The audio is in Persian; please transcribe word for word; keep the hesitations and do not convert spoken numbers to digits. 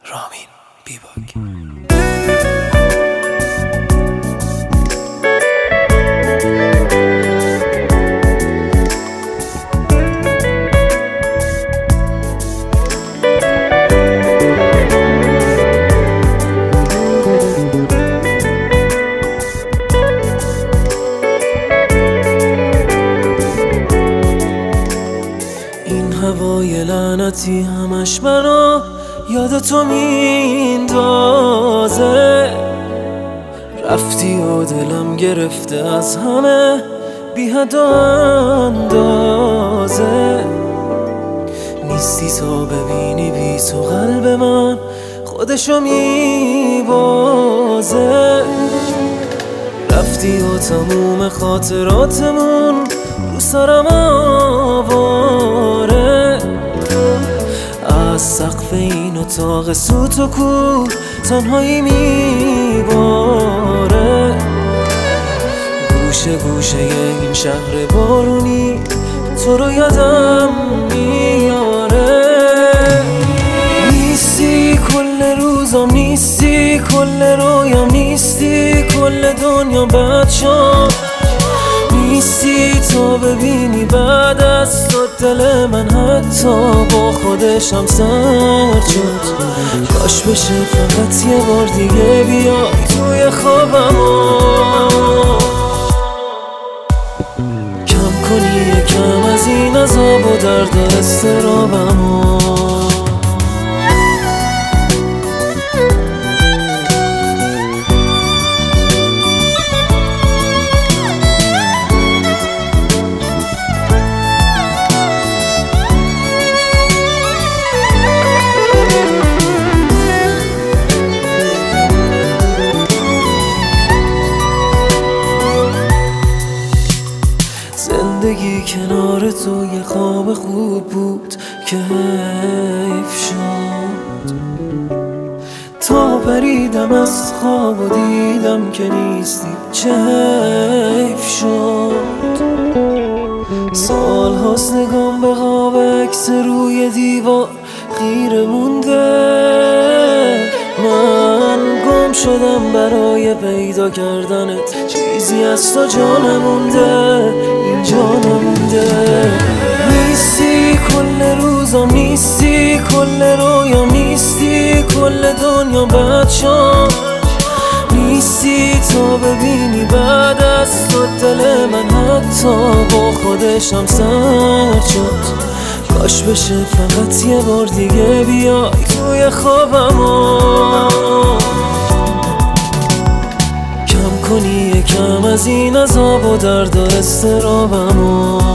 رامین بیباک. این هوای لعنتی همش منو یاد تو میندازه، رفتی و دلم گرفته از همه بی حد و اندازه. نیستی تا ببینی بی تو قلب من خودشو میبازه. رفتی و تموم خاطراتمون رو سرم آواره. از سقف این اتاق سوت و کور تنهایی میباره. گوشه گوشه این شهر بارونی تو رو یادم میاره. نیستی کل روزم، نیستی کل رویام، نیستی کل دنیا بد شد. نیستی تا ببینی بعد از تو دل من حتی با خودشم سرد شد. کاش بشه فقط یه بار دیگه بیای توی خوابمو، کم کنی یکم از این عذاب و درد و اضطرابمو. زندگی کنار تو یه خواب خوب بود که حیف شد. تا پریدم از خواب و دیدم که نیستی چه حیف شد. سال هاست نگام به خواب عکس روی دیوار خیره مونده. من گم شدم برای پیدا کردنت، چیزی از تو جا نمونده، اینجا نمونده. نیستی کل روزم، نیستی کل رویام، نیستی کل دنیا بد شد. نیستی تا ببینی بعد از تو دل من حتی با خودشم سرد شد. کاش بشه فقط یه بار دیگه بیای توی خوابمو، کم کنی یکم از این عذاب و درد و اضطرابمو.